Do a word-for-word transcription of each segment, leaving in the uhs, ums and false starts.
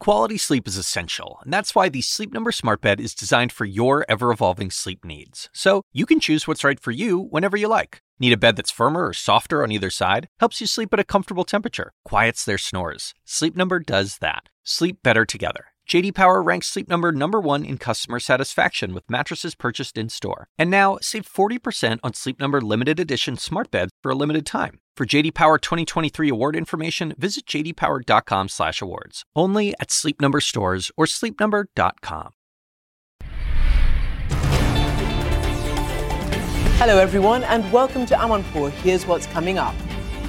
Quality sleep is essential, and that's why the Sleep Number Smart Bed is designed for your ever-evolving sleep needs. So you can choose what's right for you whenever you like. Need a bed that's firmer or softer on either side? Helps you sleep at a comfortable temperature. Quiets their snores. Sleep Number does that. Sleep better together. J D Power ranks Sleep Number number one in customer satisfaction with mattresses purchased in-store. And now, save forty percent on Sleep Number limited edition smart beds for a limited time. For J D Power twenty twenty-three award information, visit j d power dot com slash awards. Only at Sleep Number stores or sleep number dot com. Hello everyone and welcome to Amanpour. Here's what's coming up.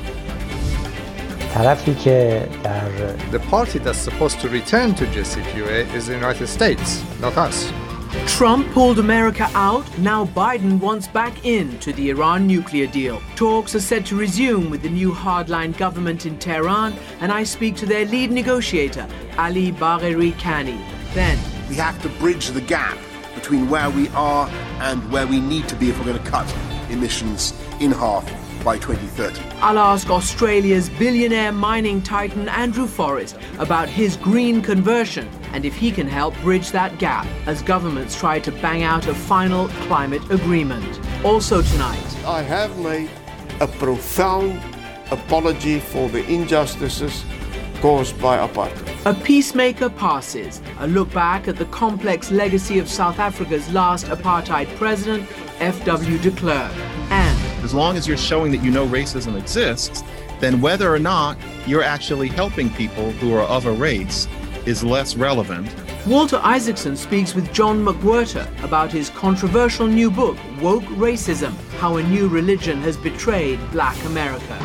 The party that's supposed to return to J C P O A is the United States, not us. Trump pulled America out. Now Biden wants back in to the Iran nuclear deal. Talks are set to resume with the new hardline government in Tehran, and I speak to their lead negotiator, Ali Bagheri Kani. Then, we have to bridge the gap between where we are and where we need to be if we're going to cut emissions in half by twenty thirty. I'll ask Australia's billionaire mining titan Andrew Forrest about his green conversion and if he can help bridge that gap as governments try to bang out a final climate agreement. Also tonight, I have made a profound apology for the injustices caused by apartheid. A peacemaker passes, a look back at the complex legacy of South Africa's last apartheid president, F W de Klerk. And as long as you're showing that you know racism exists, then whether or not you're actually helping people who are of a race is less relevant. Walter Isaacson speaks with John McWhirter about his controversial new book, Woke Racism: How a New Religion Has Betrayed Black America.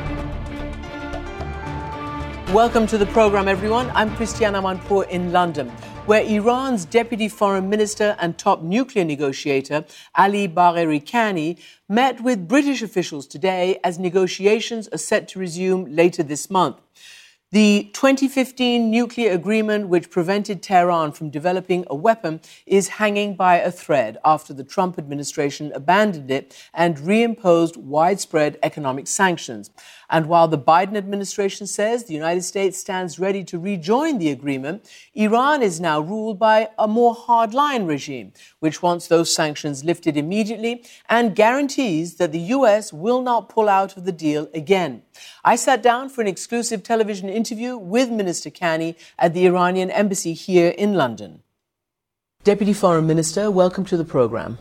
Welcome to the program, everyone. I'm Christiane Amanpour in London, where Iran's Deputy Foreign Minister and top nuclear negotiator, Ali Bagheri Kani, met with British officials today as negotiations are set to resume later this month. The twenty fifteen nuclear agreement, which prevented Tehran from developing a weapon, is hanging by a thread after the Trump administration abandoned it and reimposed widespread economic sanctions. And while the Biden administration says the United States stands ready to rejoin the agreement, Iran is now ruled by a more hardline regime, which wants those sanctions lifted immediately and guarantees that the U S will not pull out of the deal again. I sat down for an exclusive television interview with Minister Kani at the Iranian embassy here in London. Deputy Foreign Minister, welcome to the program.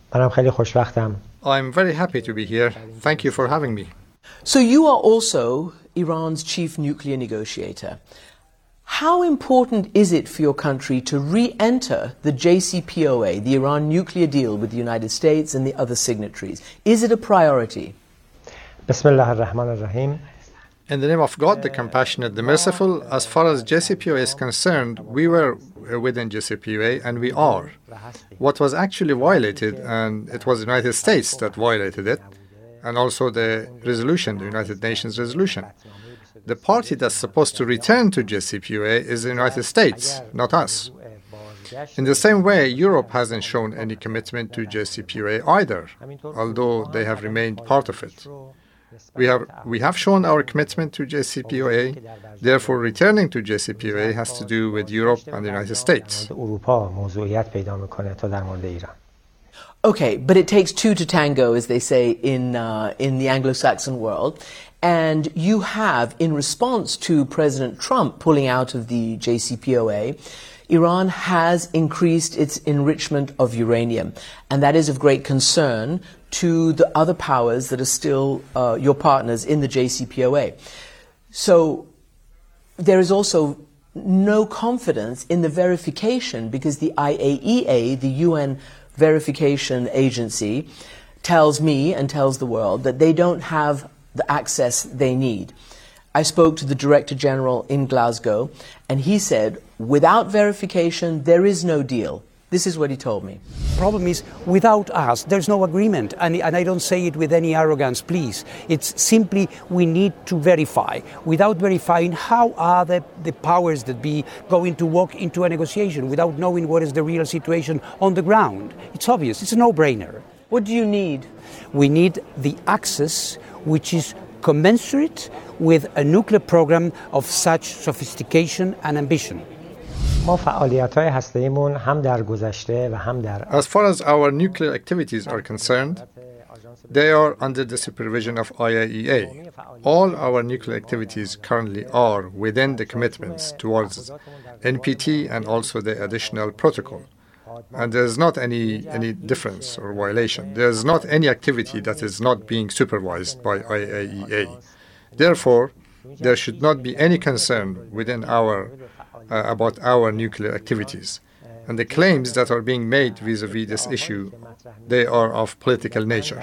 I'm very happy to be here. Thank you for having me. So you are also Iran's chief nuclear negotiator. How important is it for your country to re-enter the J C P O A, the Iran nuclear deal with the United States and the other signatories? Is it a priority? In the name of God, the compassionate, the merciful, as far as J C P O A is concerned, we were within J C P O A and we are. What was actually violated, and it was the United States that violated it, and also the resolution, the United Nations resolution. The party that's supposed to return to J C P O A is the United States, not us. In the same way, Europe hasn't shown any commitment to J C P O A either, although they have remained part of it. We have, we have shown our commitment to J C P O A, therefore returning to J C P O A has to do with Europe and the United States. Okay, but it takes two to tango, as they say in uh, in the Anglo-Saxon world. And you have, in response to President Trump pulling out of the J C P O A, Iran has increased its enrichment of uranium. And that is of great concern to the other powers that are still uh, your partners in the J C P O A. So there is also no confidence in the verification because the I A E A, the U N verification agency, tells me and tells the world that they don't have the access they need. I spoke to the Director General in Glasgow, and he said, without verification, there is no deal. This is what he told me. The problem is, without us, there's no agreement. And, and I don't say it with any arrogance, please. It's simply we need to verify. Without verifying, how are the, the powers that be going to walk into a negotiation without knowing what is the real situation on the ground? It's obvious. It's a no-brainer. What do you need? We need the access which is commensurate with a nuclear program of such sophistication and ambition. ما فعالیت‌های هسته‌ایمون هم در گذشته و هم در As far as our nuclear activities are concerned, they are under the supervision of I A E A. All our nuclear activities currently are within the commitments towards N P T and also the additional protocol. And there's not any, any difference or violation. There's not any activity that is not being supervised by I A E A. Therefore, there should not be any concern within our, uh, about our nuclear activities. And the claims that are being made vis-a-vis this issue, they are of political nature.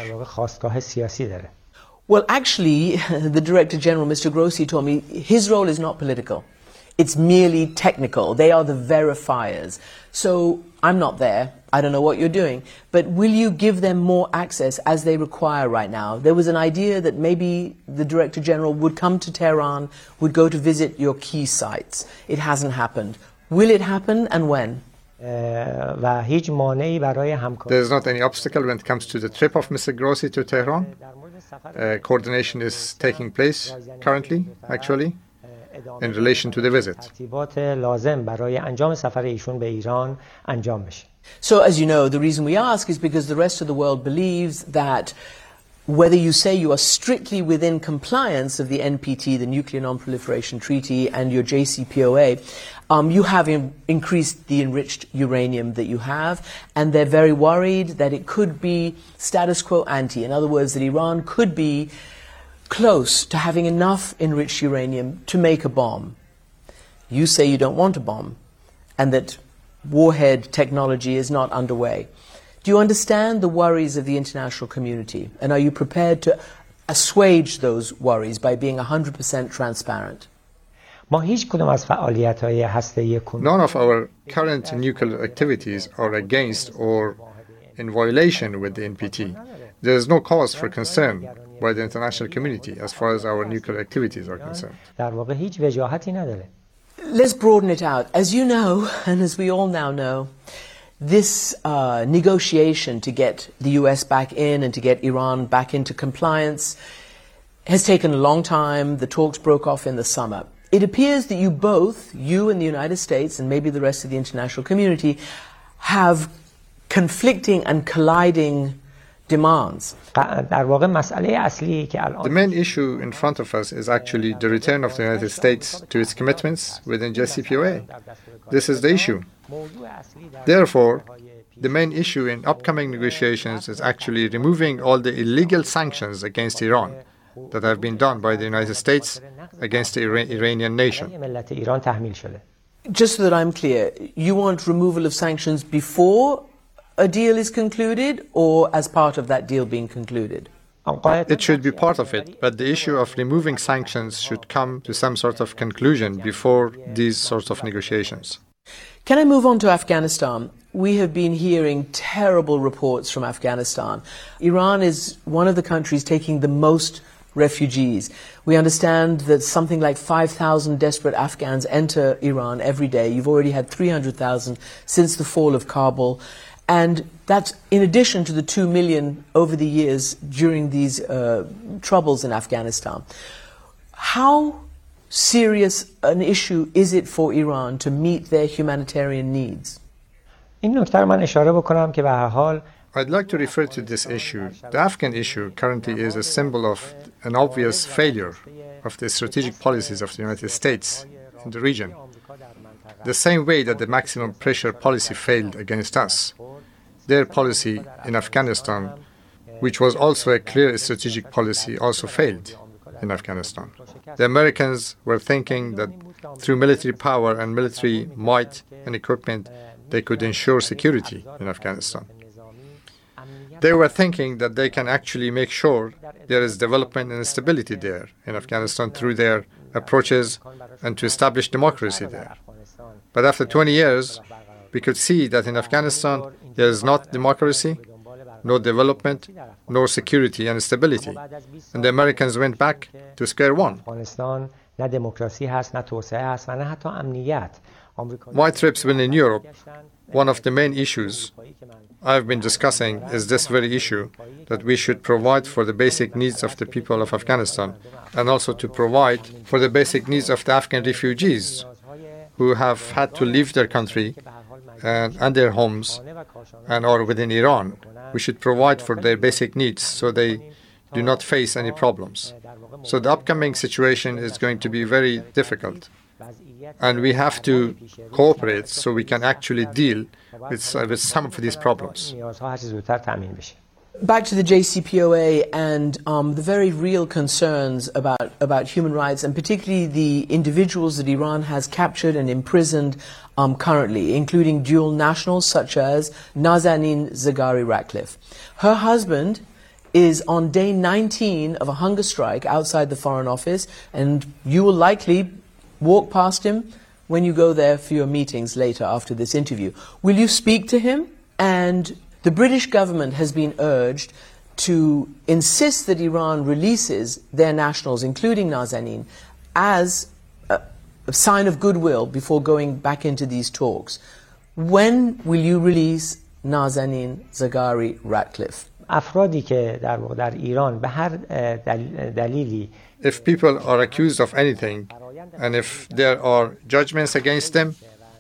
Well, actually, the Director General, Mister Grossi, told me his role is not political. It's merely technical. They are the verifiers. So I'm not there. I don't know what you're doing. But will you give them more access as they require right now? There was an idea that maybe the Director General would come to Tehran, would go to visit your key sites. It hasn't happened. Will it happen and when? There's not any obstacle when it comes to the trip of Mister Grossi to Tehran. Uh, coordination is taking place currently, actually, in relation to the visit. So, as you know, the reason we ask is because the rest of the world believes that whether you say you are strictly within compliance of the N P T, the Nuclear Non-Proliferation Treaty, and your J C P O A, um, you have in increased the enriched uranium that you have, and they're very worried that it could be status quo ante. In other words, that Iran could be close to having enough enriched uranium to make a bomb. You say you don't want a bomb, and that warhead technology is not underway. Do you understand the worries of the international community, and are you prepared to assuage those worries by being one hundred percent transparent? None of our current nuclear activities are against or in violation with the N P T. There is no cause for concern by the international community as far as our nuclear activities are concerned. Let's broaden it out. As you know, and as we all now know, this uh, negotiation to get the U S back in and to get Iran back into compliance has taken a long time. The talks broke off in the summer. It appears that you both, you and the United States and maybe the rest of the international community, have conflicting and colliding demands. The main issue in front of us is actually the return of the United States to its commitments within J C P O A. This is the issue. Therefore, the main issue in upcoming negotiations is actually removing all the illegal sanctions against Iran that have been done by the United States against the Ira- Iranian nation. Just so that I'm clear, you want removal of sanctions before a deal is concluded or as part of that deal being concluded? It should be part of it, but the issue of removing sanctions should come to some sort of conclusion before these sorts of negotiations. Can I move on to Afghanistan? We have been hearing terrible reports from Afghanistan. Iran is one of the countries taking the most refugees. We understand that something like five thousand desperate Afghans enter Iran every day. You've already had three hundred thousand since the fall of Kabul. And that's in addition to the two million over the years during these uh, troubles in Afghanistan. How serious an issue is it for Iran to meet their humanitarian needs? I'd like to refer to this issue. The Afghan issue currently is a symbol of an obvious failure of the strategic policies of the United States in the region. The same way that the maximum pressure policy failed against us. Their policy in Afghanistan, which was also a clear strategic policy, also failed in Afghanistan. The Americans were thinking that through military power and military might and equipment, they could ensure security in Afghanistan. They were thinking that they can actually make sure there is development and stability there in Afghanistan through their approaches and to establish democracy there. But after twenty years, we could see that in Afghanistan, there is not democracy, no development, no security and stability. And the Americans went back to square one. My trips within Europe, one of the main issues I've been discussing is this very issue, that we should provide for the basic needs of the people of Afghanistan and also to provide for the basic needs of the Afghan refugees who have had to leave their country and, and their homes and are within Iran. We should provide for their basic needs so they do not face any problems. So the upcoming situation is going to be very difficult. And we have to cooperate so we can actually deal with, uh, with some of these problems. Back to the J C P O A and um, the very real concerns about, about human rights, and particularly the individuals that Iran has captured and imprisoned um, currently, including dual nationals such as Nazanin Zaghari-Ratcliffe. Her husband is on day nineteen of a hunger strike outside the Foreign Office, and you will likely walk past him when you go there for your meetings later after this interview. Will you speak to him? And the British government has been urged to insist that Iran releases their nationals, including Nazanin, as a, a sign of goodwill before going back into these talks. When will you release Nazanin Zaghari-Ratcliffe? افرادی که در واقع در ایران به هر دلیلی If people are accused of anything, and if there are judgments against them,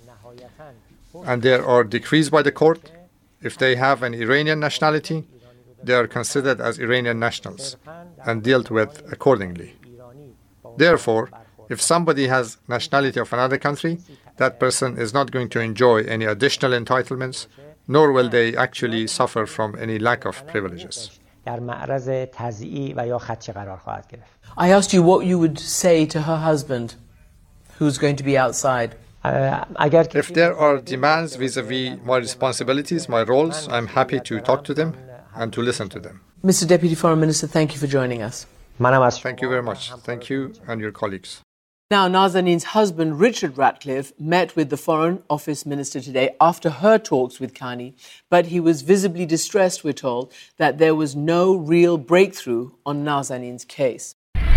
and there are decrees by the court, if they have an Iranian nationality, they are considered as Iranian nationals and dealt with accordingly. Therefore, if somebody has nationality of another country, that person is not going to enjoy any additional entitlements, nor will they actually suffer from any lack of privileges. در معرض تضییع و یا خدشه قرار خواهد گرفت. I asked you what you would say to her husband, who's going to be outside. If there are demands vis-a-vis my responsibilities, my roles, I'm happy to talk to them and to listen to them. Mister Deputy Foreign Minister, thank you for joining us. Thank you very much. Thank you and your colleagues. Now, Nazanin's husband, Richard Ratcliffe, met with the Foreign Office Minister today after her talks with Kani, but he was visibly distressed, we're told, that there was no real breakthrough on Nazanin's case.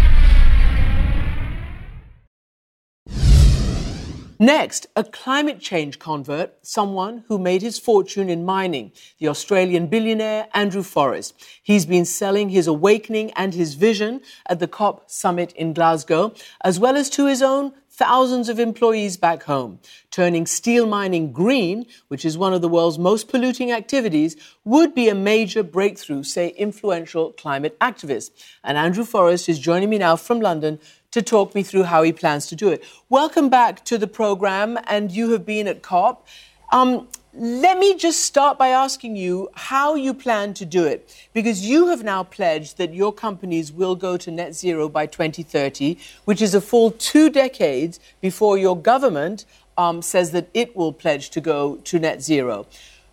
Next, a climate change convert, someone who made his fortune in mining, the Australian billionaire Andrew Forrest. He's been selling his awakening and his vision at the COP summit in Glasgow, as well as to his own thousands of employees back home. Turning steel mining green, which is one of the world's most polluting activities, would be a major breakthrough, say influential climate activists. And Andrew Forrest is joining me now from London to talk me through how he plans to do it. Welcome back to the programme, and you have been at COP. Um, let me just start by asking you how you plan to do it, because you have now pledged that your companies will go to net zero by twenty thirty, which is a full two decades before your government um, says that it will pledge to go to net zero.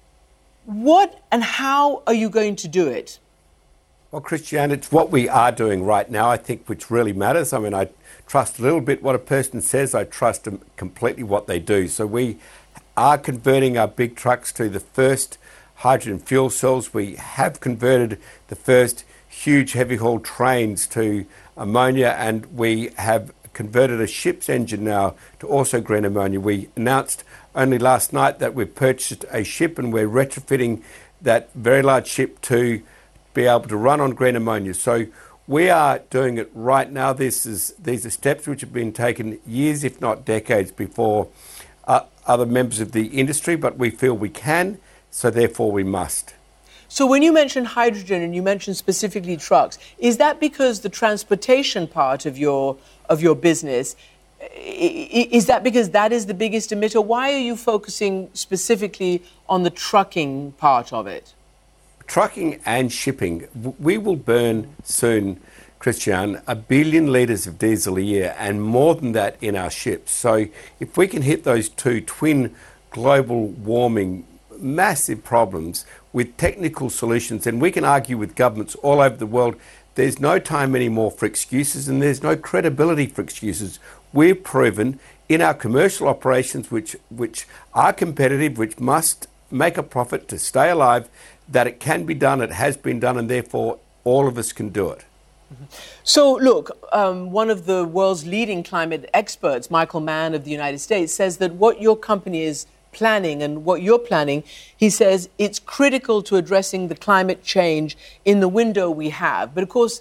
What and how are you going to do it? Well, Christiane, it's what we are doing right now, I think, which really matters. I mean, I trust a little bit what a person says. I trust them completely what they do. So we are converting our big trucks to the first hydrogen fuel cells. We have converted the first huge heavy haul trains to ammonia, and we have converted a ship's engine now to also green ammonia. We announced only last night that we've purchased a ship and we're retrofitting that very large ship to be able to run on green ammonia. So we are doing it right now. This is these are steps which have been taken years, if not decades, before uh, other members of the industry, but we feel we can, so therefore we must. So when you mention hydrogen and you mention specifically trucks, is that because the transportation part of your of your business, is that because that is the biggest emitter? Why are you focusing specifically on the trucking part of it? Trucking and shipping, we will burn soon, Christiane, a billion litres of diesel a year and more than that in our ships. So if we can hit those two twin global warming massive problems with technical solutions, and we can argue with governments all over the world, there's no time anymore for excuses and there's no credibility for excuses. We've proven in our commercial operations, which, which are competitive, which must make a profit to stay alive, that it can be done, it has been done, and therefore all of us can do it. So, look, um, one of the world's leading climate experts, Michael Mann of the United States, says that what your company is planning and what you're planning, he says it's critical to addressing the climate change in the window we have. But, of course,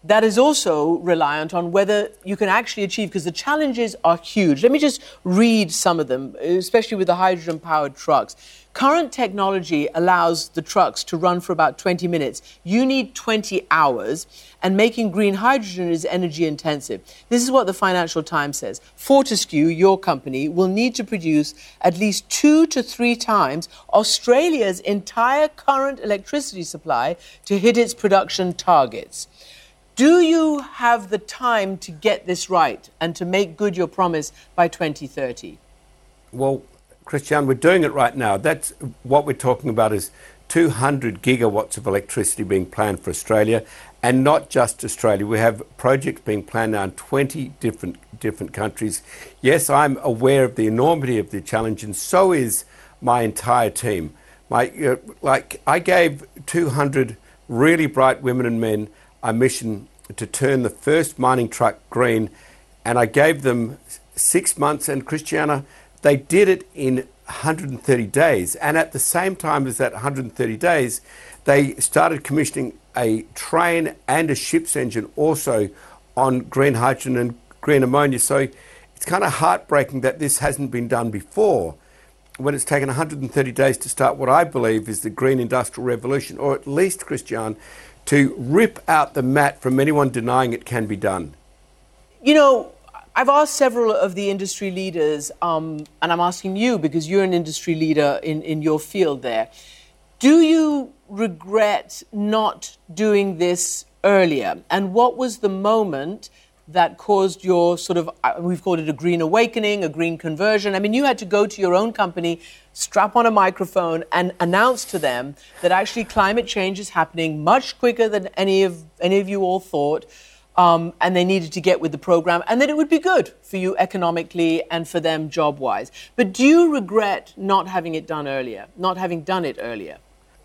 that is also reliant on whether you can actually achieve, because the challenges are huge. Let me just read some of them, especially with the hydrogen-powered trucks. Current technology allows the trucks to run for about twenty minutes. You need twenty hours, and making green hydrogen is energy intensive. This is what the Financial Times says. Fortescue, your company, will need to produce at least two to three times Australia's entire current electricity supply to hit its production targets. Do you have the time to get this right and to make good your promise by twenty thirty? Well, Christian, we're doing it right now. That's what we're talking about is two hundred gigawatts of electricity being planned for Australia, and not just Australia. We have projects being planned now in twenty different different countries. Yes, I'm aware of the enormity of the challenge, and so is my entire team. My uh, like I gave two hundred really bright women and men a mission to turn the first mining truck green, and I gave them six months, and Christiana, they did it in one hundred thirty days. And at the same time as that one hundred thirty days, they started commissioning a train and a ship's engine also on green hydrogen and green ammonia. So it's kind of heartbreaking that this hasn't been done before, when it's taken one hundred thirty days to start what I believe is the green industrial revolution, or at least, Christian, to rip out the mat from anyone denying it can be done. You know, I've asked several of the industry leaders, um, and I'm asking you because you're an industry leader in, in your field there. Do you regret not doing this earlier? And what was the moment that caused your sort of, we've called it a green awakening, a green conversion? I mean, you had to go to your own company, strap on a microphone and announce to them that actually climate change is happening much quicker than any of any of you all thought. Um, and they needed to get with the program, and that it would be good for you economically and for them job-wise. But do you regret not having it done earlier, not having done it earlier?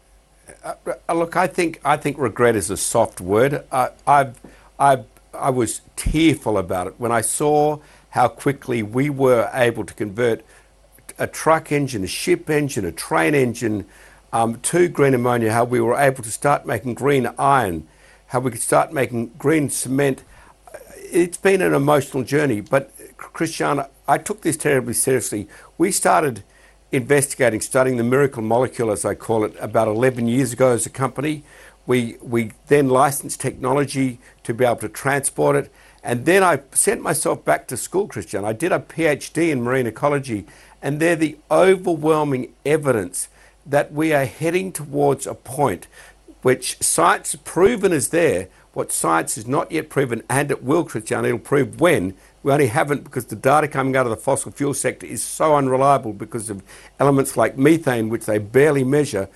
Uh, look, I think I think regret is a soft word. Uh, I've, I I was tearful about it when I saw how quickly we were able to convert a truck engine, a ship engine, a train engine um, to green ammonia. How we were able to start making green iron. How we could start making green cement. It's been an emotional journey, but Christian, I took this terribly seriously. We started investigating, studying the miracle molecule, as I call it, about eleven years ago as a company. We, we then licensed technology to be able to transport it. And then I sent myself back to school, Christian. I did a PhD in marine ecology, and they're the overwhelming evidence that we are heading towards a point which science proven is there, what science is not yet proven, and it will, Christian, it'll prove when. We only haven't because the data coming out of the fossil fuel sector is so unreliable because of elements like methane, which they barely measure.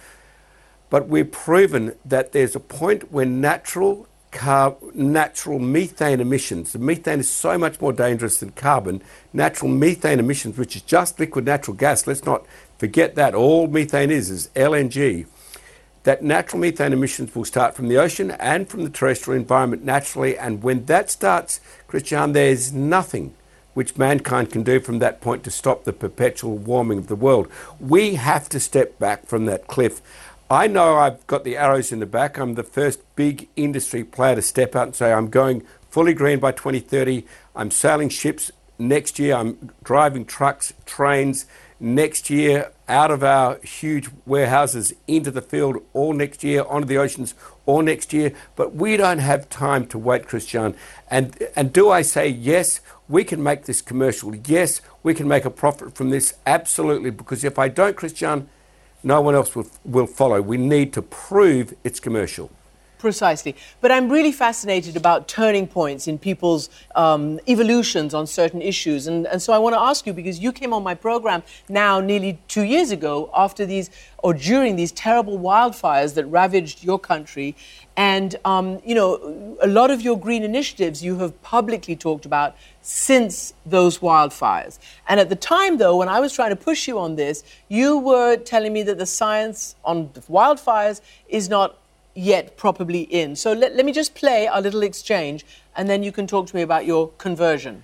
But we've proven that there's a point when natural car- natural methane emissions, the methane is so much more dangerous than carbon, natural methane emissions, which is just liquid natural gas, let's not forget that, all methane is, is L N G. That natural methane emissions will start from the ocean and from the terrestrial environment naturally. And when that starts, Christian, there's nothing which mankind can do from that point to stop the perpetual warming of the world. We have to step back from that cliff. I know I've got the arrows in the back. I'm the first big industry player to step out and say I'm going fully green by twenty thirty. I'm sailing ships next year. I'm driving trucks, trains next year, out of our huge warehouses into the field all next year, onto the oceans all next year. But we don't have time to wait, Christian. And and do I say, yes, we can make this commercial? Yes, we can make a profit from this? Absolutely. Because if I don't, Christian, no one else will, will follow. We need to prove it's commercial. Precisely. But I'm really fascinated about turning points in people's um, evolutions on certain issues. And, and so I want to ask you, because you came on my program now nearly two years ago after these, or during these terrible wildfires that ravaged your country. And, um, you know, a lot of your green initiatives you have publicly talked about since those wildfires. And at the time, though, when I was trying to push you on this, you were telling me that the science on wildfires is not yet properly in. So let, let me just play our little exchange, and then you can talk to me about your conversion.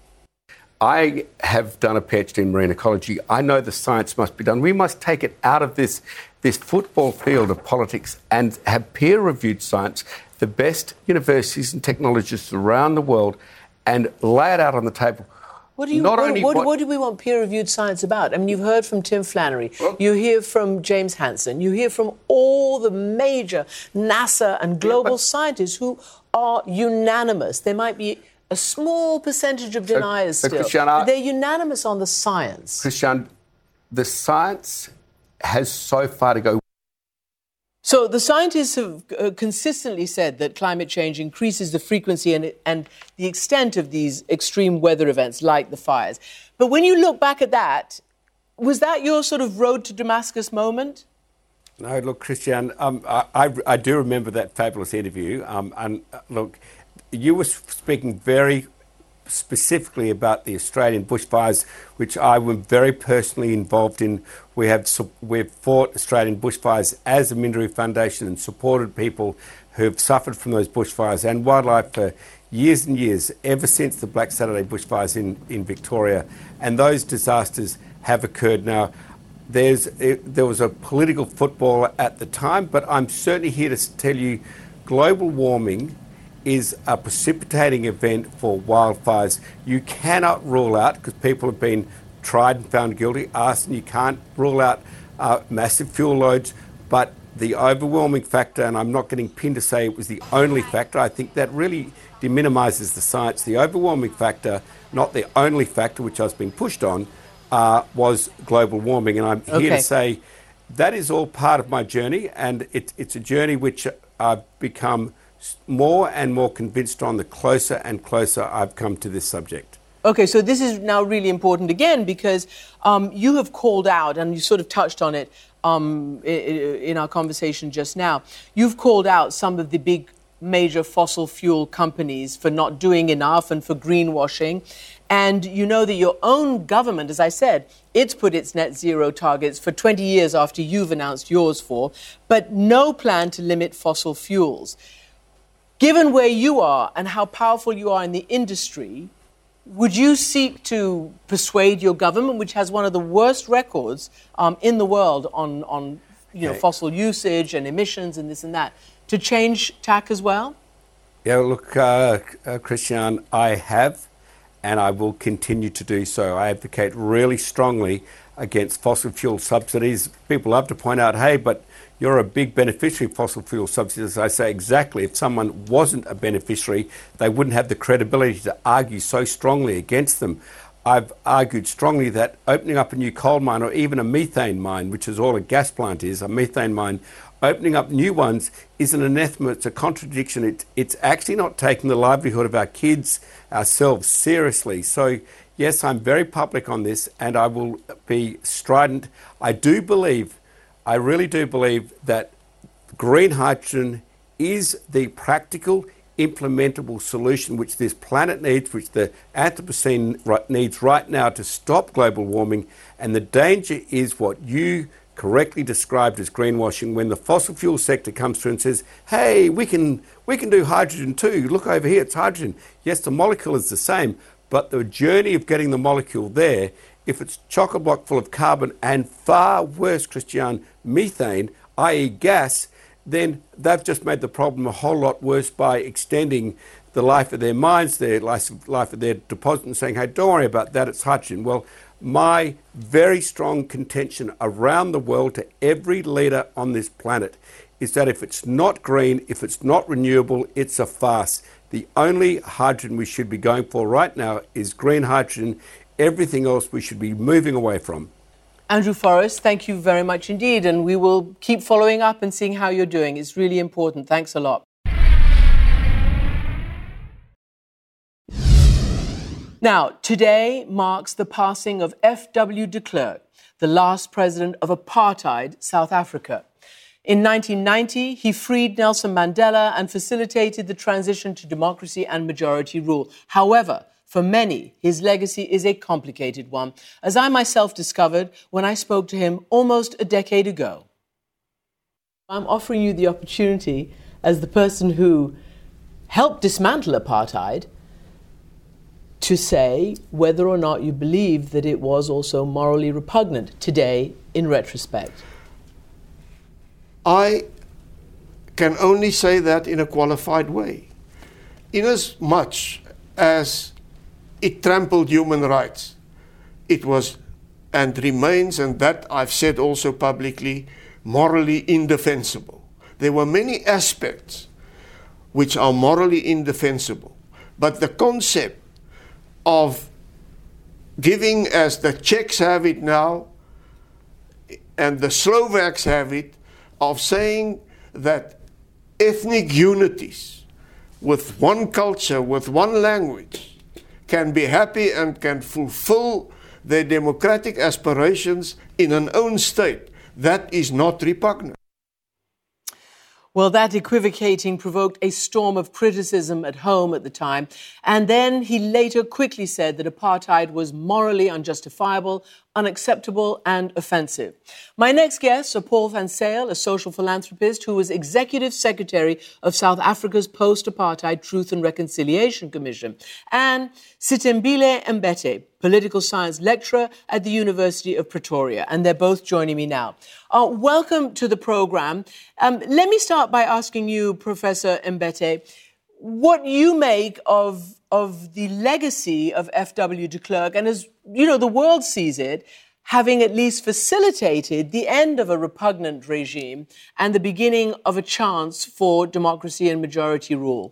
I have done a PhD in marine ecology. I know the science must be done. We must take it out of this, this football field of politics and have peer-reviewed science the best universities and technologists around the world and lay it out on the table. What do you? Not what, only what, what, what do we want peer-reviewed science about? I mean, you've heard from Tim Flannery, well, you hear from James Hansen, you hear from all the major NASA and global yeah, but, scientists who are unanimous. There might be a small percentage of deniers so, still. Christian, but they're unanimous on the science. Christian, the science has so far to go. So the scientists have uh, consistently said that climate change increases the frequency and, and the extent of these extreme weather events like the fires. But when you look back at that, was that your sort of road to Damascus moment? No, look, Christian, um, I, I, I do remember that fabulous interview. Um, and uh, look, you were speaking very specifically about the Australian bushfires, which I was very personally involved in. We have we've fought Australian bushfires as the Minderoo Foundation and supported people who have suffered from those bushfires and wildlife for years and years, ever since the Black Saturday bushfires in, in Victoria. And those disasters have occurred now. There's it, there was a political football at the time, but I'm certainly here to tell you global warming is a precipitating event for wildfires. You cannot rule out, because people have been tried and found guilty, arson, you can't rule out uh, massive fuel loads, but the overwhelming factor, and I'm not getting pinned to say it was the only factor, I think that really deminimises the science. The overwhelming factor, not the only factor, which I was being pushed on, uh, was global warming. And I'm here okay. to say that is all part of my journey, and it, it's a journey which I've become more and more convinced on the closer and closer I've come to this subject. Okay, so this is now really important again because um, you have called out, and you sort of touched on it um, in our conversation just now, you've called out some of the big major fossil fuel companies for not doing enough and for greenwashing. And you know that your own government, as I said, it's put its net zero targets for twenty years after you've announced yours for, but no plan to limit fossil fuels. Given where you are and how powerful you are in the industry, would you seek to persuade your government, which has one of the worst records um, in the world on, on you know, okay. fossil usage and emissions and this and that, to change tack as well? Yeah, look, uh, uh, Christian, I have, and I will continue to do so. I advocate really strongly against fossil fuel subsidies. People love to point out, hey, but you're a big beneficiary of fossil fuel subsidies. I say exactly. If someone wasn't a beneficiary, they wouldn't have the credibility to argue so strongly against them. I've argued strongly that opening up a new coal mine or even a methane mine, which is all a gas plant is, a methane mine, opening up new ones is an anathema. It's a contradiction. It, it's actually not taking the livelihood of our kids, ourselves, seriously. So, yes, I'm very public on this, and I will be strident. I do believe I really do believe that green hydrogen is the practical, implementable solution which this planet needs, which the Anthropocene needs right now to stop global warming. And the danger is what you correctly described as greenwashing, when the fossil fuel sector comes through and says, hey, we can, we can do hydrogen too. Look over here, it's hydrogen. Yes, the molecule is the same, but the journey of getting the molecule there, if it's chock-a-block full of carbon and far worse, Christian, methane, that is gas, then they've just made the problem a whole lot worse by extending the life of their mines, their life of their deposit, and saying, hey, don't worry about that, it's hydrogen. Well, my very strong contention around the world to every leader on this planet is that if it's not green, if it's not renewable, it's a farce. The only hydrogen we should be going for right now is green hydrogen. Everything else we should be moving away from. Andrew Forrest, thank you very much indeed. And we will keep following up and seeing how you're doing. It's really important. Thanks a lot. Now, today marks the passing of F W de Klerk, the last president of apartheid South Africa. In nineteen ninety, he freed Nelson Mandela and facilitated the transition to democracy and majority rule. However, for many, his legacy is a complicated one, as I myself discovered when I spoke to him almost a decade ago. I'm offering you the opportunity, as the person who helped dismantle apartheid, to say whether or not you believe that it was also morally repugnant today in retrospect. I can only say that in a qualified way. Inasmuch as it trampled human rights, it was and remains, and that I've said also publicly, morally indefensible. There were many aspects which are morally indefensible, but the concept of giving, as the Czechs have it now, and the Slovaks have it, of saying that ethnic unities with one culture, with one language, can be happy and can fulfill their democratic aspirations in an own state, that is not repugnant. Well, that equivocating provoked a storm of criticism at home at the time. And then he later quickly said that apartheid was morally unjustifiable, unacceptable and offensive. My next guests are Paul van Zyl, a social philanthropist who was executive secretary of South Africa's post-apartheid Truth and Reconciliation Commission, and Sithembile Mbete, political science lecturer at the University of Pretoria. And they're both joining me now. Uh, welcome to the program. Um, let me start by asking you, Professor Mbete, what you make of of the legacy of F W de Klerk, and as you know, the world sees it, having at least facilitated the end of a repugnant regime and the beginning of a chance for democracy and majority rule.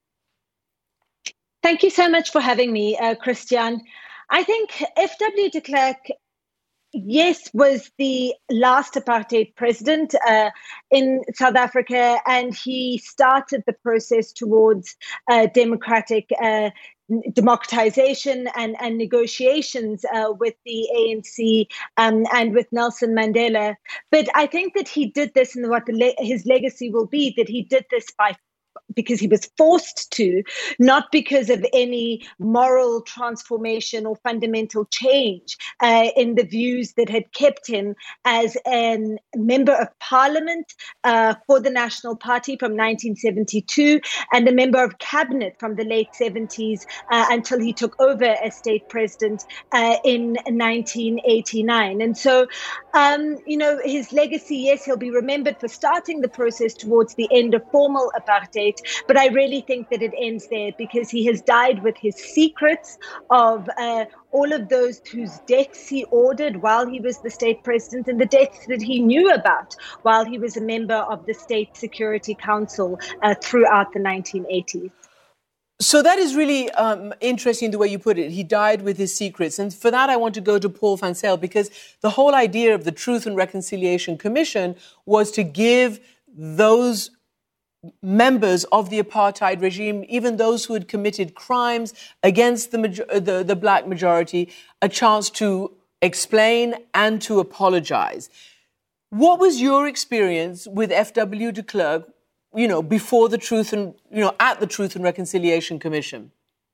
Thank you so much for having me, uh, Christian. I think F W de Klerk, yes, was the last apartheid president uh, in South Africa, and he started the process towards uh, democratic uh, democratization and, and negotiations uh, with the A N C um, and with Nelson Mandela. But I think that he did this, and what the le- his legacy will be, that he did this by because he was forced to, not because of any moral transformation or fundamental change uh, in the views that had kept him as a member of parliament uh, for the National Party from nineteen seventy-two and a member of cabinet from the late seventies uh, until he took over as state president uh, in nineteen eighty-nine. And so, um, you know, his legacy, yes, he'll be remembered for starting the process towards the end of formal apartheid. But I really think that it ends there because he has died with his secrets of uh, all of those whose deaths he ordered while he was the state president and the deaths that he knew about while he was a member of the State Security Council uh, throughout the nineteen eighties. So that is really um, interesting the way you put it. He died with his secrets. And for that, I want to go to Paul van Zyl, because the whole idea of the Truth and Reconciliation Commission was to give those members of the apartheid regime, even those who had committed crimes against the, the, the black majority, a chance to explain and to apologize. What was your experience with F W de Klerk, you know, before the Truth and, you know, at the Truth and Reconciliation Commission?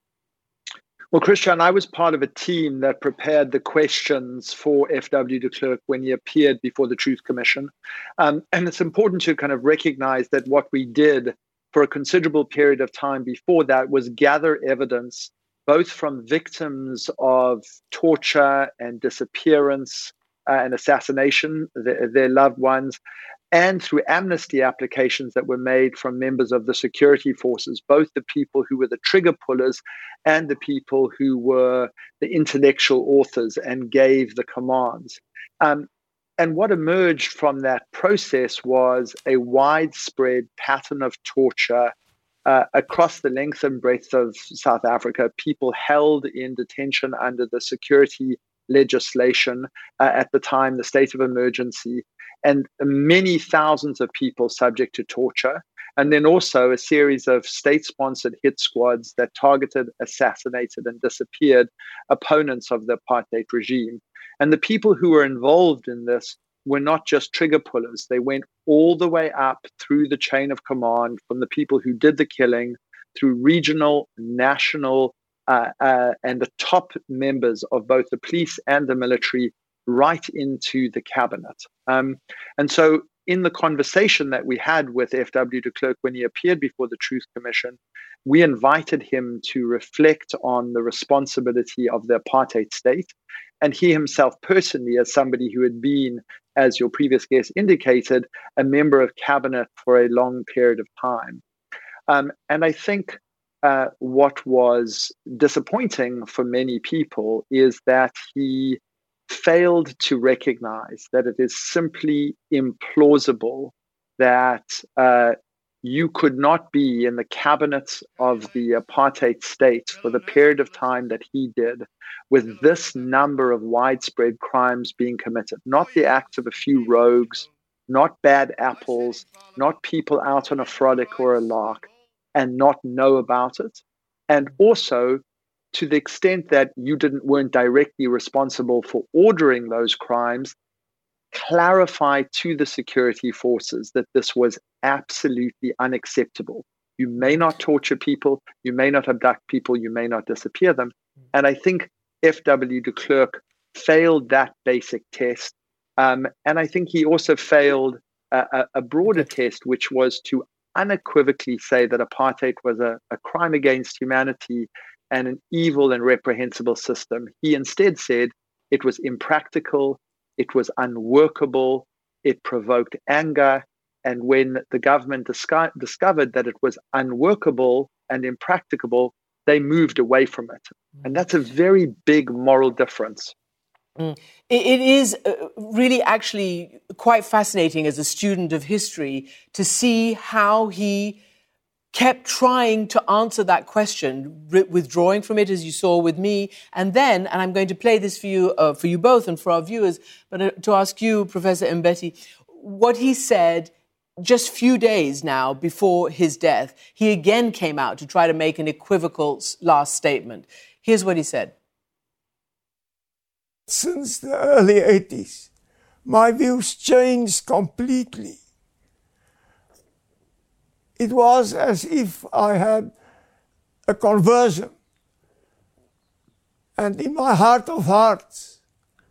Well, Christian, I was part of a team that prepared the questions for F W de Klerk when he appeared before the Truth Commission. Um, and it's important to kind of recognize that what we did for a considerable period of time before that was gather evidence, both from victims of torture and disappearance uh, and assassination, their, their loved ones, and through amnesty applications that were made from members of the security forces, both the people who were the trigger pullers and the people who were the intellectual authors and gave the commands. Um, and what emerged from that process was a widespread pattern of torture uh, across the length and breadth of South Africa, people held in detention under the security legislation uh, at the time, the state of emergency, and many thousands of people subject to torture. And then also a series of state-sponsored hit squads that targeted, assassinated, and disappeared opponents of the apartheid regime. And the people who were involved in this were not just trigger pullers. They went all the way up through the chain of command, from the people who did the killing, through regional, national, uh, uh, and the top members of both the police and the military, right into the cabinet. Um, and so in the conversation that we had with F W de Klerk when he appeared before the Truth Commission, we invited him to reflect on the responsibility of the apartheid state. And he himself personally, as somebody who had been, as your previous guest indicated, a member of cabinet for a long period of time. Um, and I think uh, what was disappointing for many people is that he failed to recognize that it is simply implausible that uh, you could not be in the cabinet of the apartheid state for the period of time that he did with this number of widespread crimes being committed, not the acts of a few rogues, not bad apples, not people out on a frolic or a lark, and not know about it. And also, to the extent that you didn't weren't directly responsible for ordering those crimes, clarify to the security forces that this was absolutely unacceptable. You may not torture people, you may not abduct people, you may not disappear them. And I think F W de Klerk failed that basic test. Um, and I think he also failed a, a, a broader test, which was to unequivocally say that apartheid was a, a crime against humanity and an evil and reprehensible system. He instead said it was impractical, it was unworkable, it provoked anger. And when the government disco- discovered that it was unworkable and impracticable, they moved away from it. And that's a very big moral difference. Mm. It, it is uh, really actually quite fascinating as a student of history to see how he kept trying to answer that question, re- withdrawing from it, as you saw with me. And then, and I'm going to play this for you, uh, for you both and for our viewers, but uh, to ask you, Professor Mbete, what he said just few days now before his death. He again came out to try to make an equivocal last statement. Here's what he said. Since the early eighties, my views changed completely. It was as if I had a conversion. And in my heart of hearts,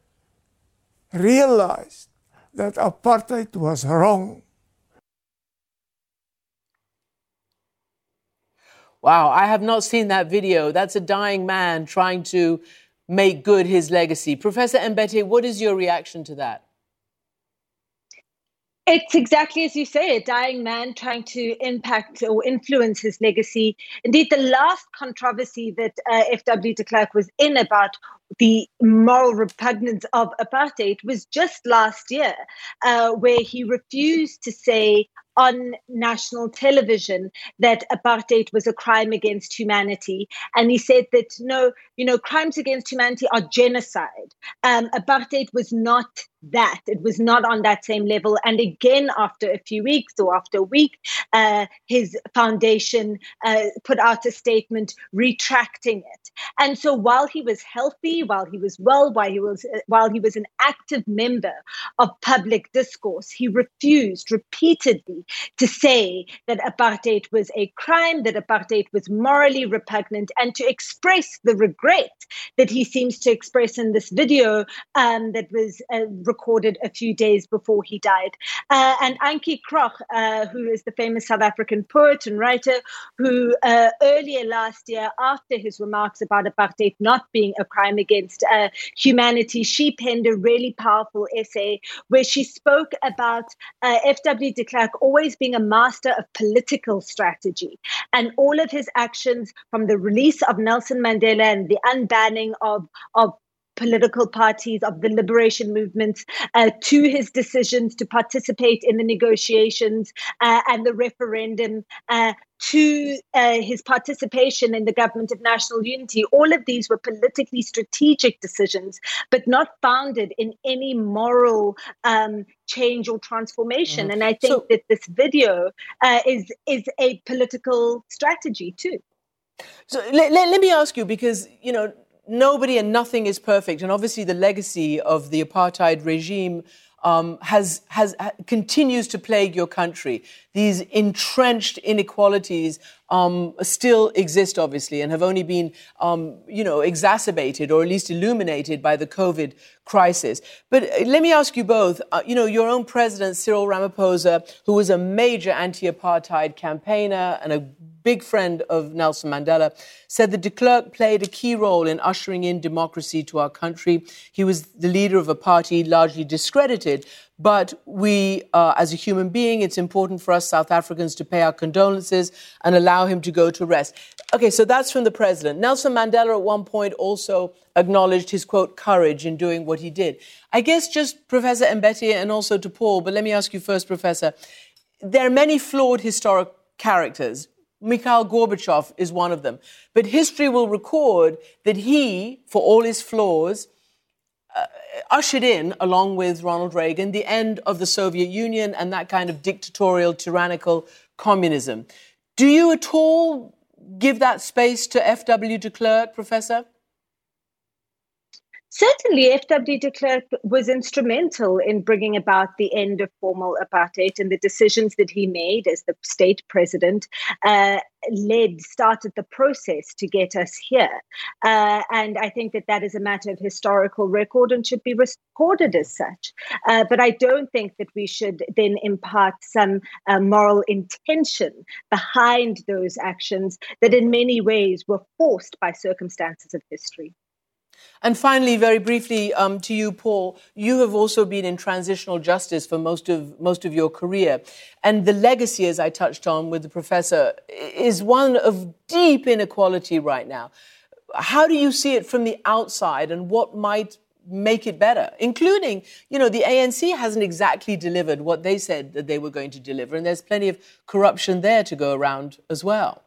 realized that apartheid was wrong. Wow, I have not seen that video. That's a dying man trying to make good his legacy. Professor Mbete, what is your reaction to that? It's exactly as you say, a dying man trying to impact or influence his legacy. Indeed, the last controversy that uh, F W de Klerk was in about the moral repugnance of apartheid was just last year, uh, where he refused to say on national television that apartheid was a crime against humanity. And he said that, no, you know, crimes against humanity are genocide. Um, apartheid was not that. It was not on that same level. And again, after a few weeks or after a week, uh, his foundation uh, put out a statement retracting it. And so while he was healthy, while he was well, while he was, uh, while he was an active member of public discourse, he refused repeatedly to say that apartheid was a crime, that apartheid was morally repugnant, and to express the regret that he seems to express in this video um, that was uh, recorded a few days before he died. Uh, and Antjie Krog, uh, who is the famous South African poet and writer, who uh, earlier last year, after his remarks about apartheid not being a crime against uh, humanity, she penned a really powerful essay where she spoke about uh, F W de Klerk always being a master of political strategy. And all of his actions, from the release of Nelson Mandela and the unbanning of, of political parties, of the liberation movements, uh, to his decisions to participate in the negotiations uh, and the referendum, uh, to uh, his participation in the government of national unity. All of these were politically strategic decisions, but not founded in any moral um, change or transformation. Mm-hmm. And I think so, that this video uh, is, is a political strategy too. So let, let, let me ask you, because, you know, nobody and nothing is perfect. And obviously the legacy of the apartheid regime um, has, has, ha, continues to plague your country. These entrenched inequalities um, still exist, obviously, and have only been, um, you know, exacerbated or at least illuminated by the COVID crisis. But uh, let me ask you both, uh, you know, your own president, Cyril Ramaphosa, who was a major anti-apartheid campaigner and a big friend of Nelson Mandela, said that de Klerk played a key role in ushering in democracy to our country. He was the leader of a party largely discredited, but we, uh, as a human being, it's important for us South Africans to pay our condolences and allow him to go to rest. Okay, so that's from the president. Nelson Mandela at one point also acknowledged his, quote, courage in doing what he did. I guess just Professor Mbete and also to Paul, but let me ask you first, Professor. There are many flawed historic characters. Mikhail Gorbachev is one of them. But history will record that he, for all his flaws, uh, ushered in, along with Ronald Reagan, the end of the Soviet Union and that kind of dictatorial, tyrannical communism. Do you at all give that space to F W de Klerk, Professor? Certainly, F W de Klerk was instrumental in bringing about the end of formal apartheid, and the decisions that he made as the state president uh, led, started the process to get us here. Uh, and I think that that is a matter of historical record and should be recorded as such. Uh, but I don't think that we should then impart some uh, moral intention behind those actions that in many ways were forced by circumstances of history. And finally, very briefly, um, to you, Paul, you have also been in transitional justice for most of most of your career. And the legacy, as I touched on with the professor, is one of deep inequality right now. How do you see it from the outside, and what might make it better? Including, you know, the A N C hasn't exactly delivered what they said that they were going to deliver, and there's plenty of corruption there to go around as well.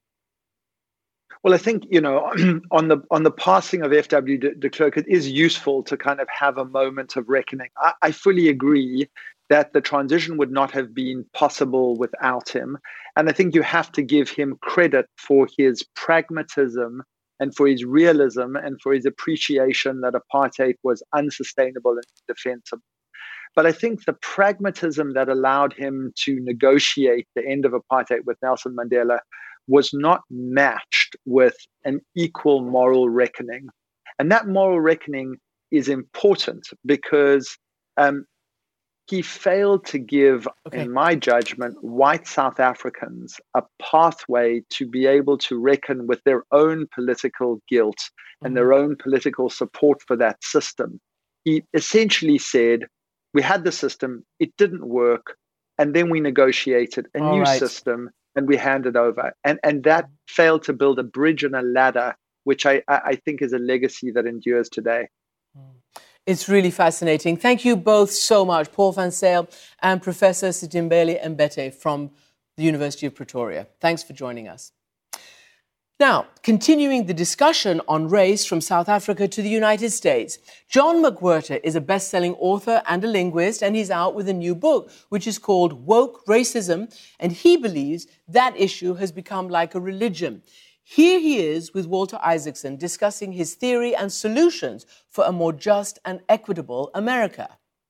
Well, I think, you know, on the on the passing of F W de Klerk, it is useful to kind of have a moment of reckoning. I, I fully agree that the transition would not have been possible without him. And I think you have to give him credit for his pragmatism and for his realism and for his appreciation that apartheid was unsustainable and indefensible. But I think the pragmatism that allowed him to negotiate the end of apartheid with Nelson Mandela was not matched with an equal moral reckoning. And that moral reckoning is important because um, he failed to give, okay. in my judgment, white South Africans a pathway to be able to reckon with their own political guilt mm-hmm. and their own political support for that system. He essentially said, we had the system, it didn't work, and then we negotiated a All new right. system, and we handed over. And and that failed to build a bridge and a ladder, which I, I think is a legacy that endures today. It's really fascinating. Thank you both so much, Paul van Zyl and Professor Sithimbele Mbete from the University of Pretoria. Thanks for joining us. Now, continuing the discussion on race from South Africa to the United States, John McWhirter is a best-selling author and a linguist, and he's out with a new book, which is called Woke Racism, and he believes that issue has become like a religion. Here he is with Walter Isaacson discussing his theory and solutions for a more just and equitable America.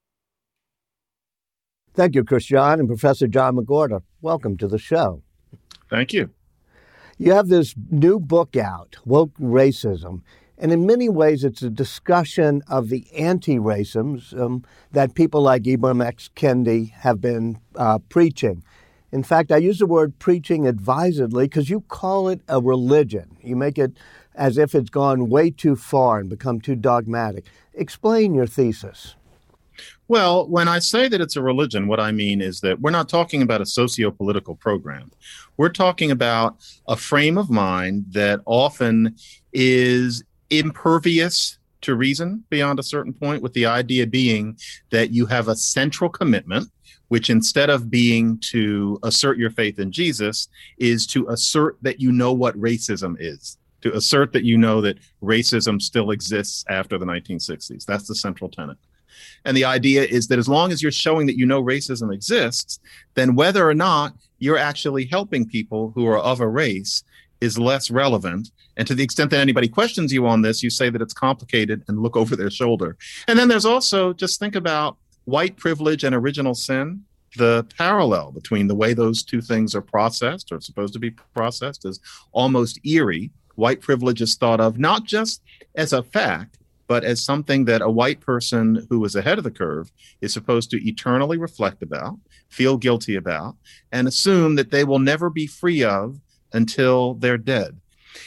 Thank you, Christian and Professor John McWhirter. Welcome to the show. Thank you. You have this new book out, Woke Racism, and in many ways it's a discussion of the anti-racism um, that people like Ibram X. Kendi have been uh, preaching. In fact, I use the word preaching advisedly because you call it a religion. You make it as if it's gone way too far and become too dogmatic. Explain your thesis. Well, when I say that it's a religion, what I mean is that we're not talking about a socio-political program. We're talking about a frame of mind that often is impervious to reason beyond a certain point, with the idea being that you have a central commitment, which instead of being to assert your faith in Jesus, is to assert that you know what racism is, to assert that you know that racism still exists after the nineteen sixties. That's the central tenet. And the idea is that as long as you're showing that you know racism exists, then whether or not you're actually helping people who are of a race is less relevant. And to the extent that anybody questions you on this, you say that it's complicated and look over their shoulder. And then there's also, just think about white privilege and original sin. the parallel between the way those two things are processed or supposed to be processed is almost eerie. White privilege is thought of not just as a fact, but as something that a white person who is ahead of the curve is supposed to eternally reflect about, feel guilty about, and assume that they will never be free of until they're dead.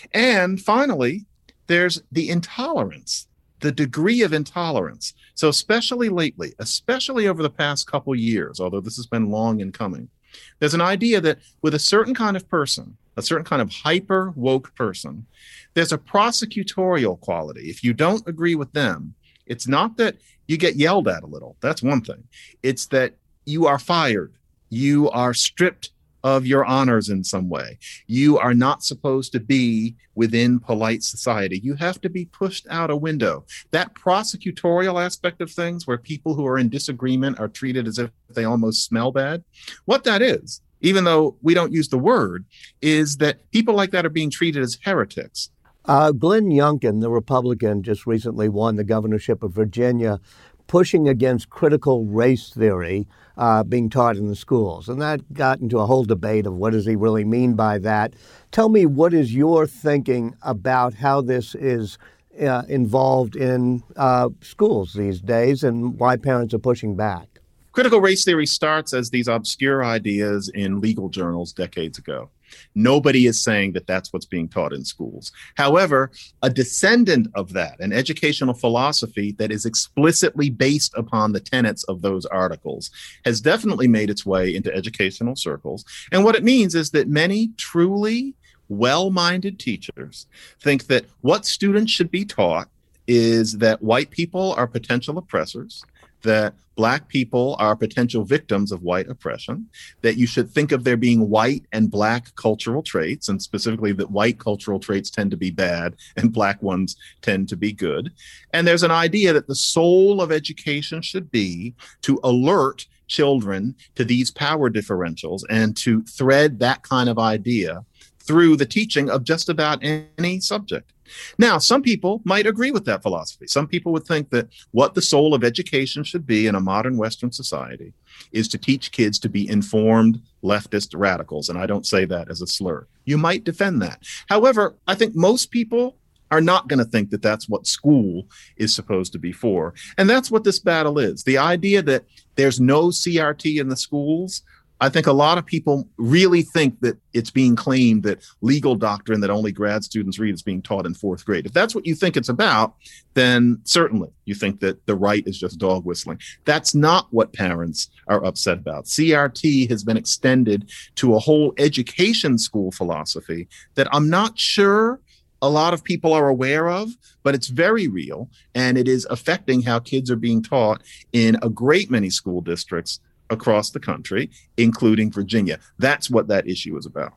And finally, there's the intolerance, the degree of intolerance. So especially lately, especially over the past couple years, although this has been long in coming, there's an idea that with a certain kind of person, a certain kind of hyper woke person, there's a prosecutorial quality. If you don't agree with them, it's not that you get yelled at a little. That's one thing. It's that you are fired. You are stripped of your honors in some way. You are not supposed to be within polite society. You have to be pushed out a window. That prosecutorial aspect of things, where people who are in disagreement are treated as if they almost smell bad, what that is, even though we don't use the word, is that people like that are being treated as heretics. Uh, Glenn Youngkin, the Republican, just recently won the governorship of Virginia, pushing against critical race theory uh, being taught in the schools. And that got into a whole debate of what does he really mean by that. Tell me, what is your thinking about how this is uh, involved in uh, schools these days and why parents are pushing back? Critical race theory starts as these obscure ideas in legal journals decades ago. Nobody is saying that that's what's being taught in schools. However, a descendant of that, an educational philosophy that is explicitly based upon the tenets of those articles, has definitely made its way into educational circles. And what it means is that many truly well-minded teachers think that what students should be taught is that white people are potential oppressors, that Black people are potential victims of white oppression, that you should think of there being white and Black cultural traits, and specifically that white cultural traits tend to be bad and Black ones tend to be good. And there's an idea that the soul of education should be to alert children to these power differentials and to thread that kind of idea through the teaching of just about any subject. Now, some people might agree with that philosophy. Some people would think that what the soul of education should be in a modern Western society is to teach kids to be informed leftist radicals. And I don't say that as a slur. You might defend that. However, I think most people are not going to think that that's what school is supposed to be for. And that's what this battle is. The idea that there's no C R T in the schools, I think a lot of people really think that it's being claimed that legal doctrine that only grad students read is being taught in fourth grade. If that's what you think it's about, then certainly you think that the right is just dog whistling. That's not what parents are upset about. C R T has been extended to a whole education school philosophy that I'm not sure a lot of people are aware of, but it's very real, and it is affecting how kids are being taught in a great many school districts across the country, including Virginia. That's what that issue is about.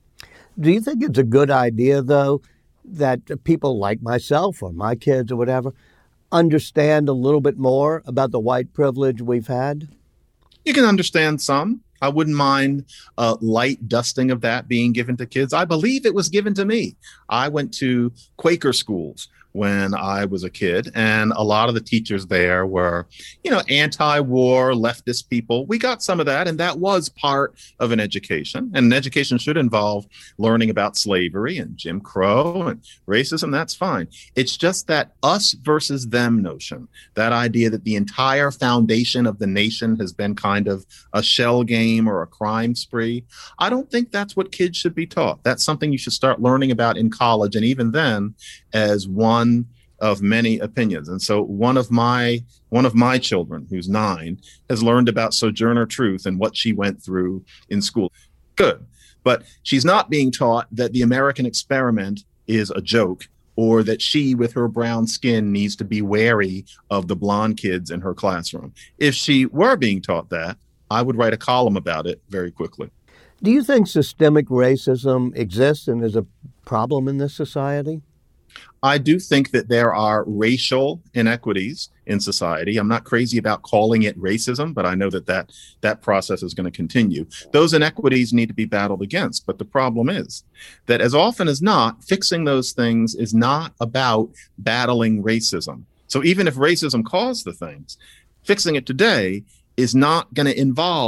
Do you think it's a good idea, though, that people like myself or my kids or whatever understand a little bit more about the white privilege we've had? You can understand some. I wouldn't mind a light dusting of that being given to kids. I believe it was given to me. I went to Quaker schools when I was a kid, and a lot of the teachers there were, you know, anti-war, leftist people. We got some of that, and that was part of an education. And an education should involve learning about slavery and Jim Crow and racism. That's fine. It's just that us versus them notion, that idea that the entire foundation of the nation has been kind of a shell game or a crime spree. I don't think that's what kids should be taught. That's something you should start learning about in college, and even then as one of many opinions. And so one of my one of my children, who's nine, has learned about Sojourner Truth and what she went through in school. Good. But she's not being taught that the American experiment is a joke, or that she, with her brown skin, needs to be wary of the blonde kids in her classroom. If she were being taught that, I would write a column about it very quickly. Do you think systemic racism exists and is a problem in this society? I do think that there are racial inequities in society. I'm not crazy about calling it racism, but I know that that, that process is going to continue. Those inequities need to be battled against. But the problem is that as often as not, fixing those things is not about battling racism. So even if racism caused the things, fixing it today is not going to involve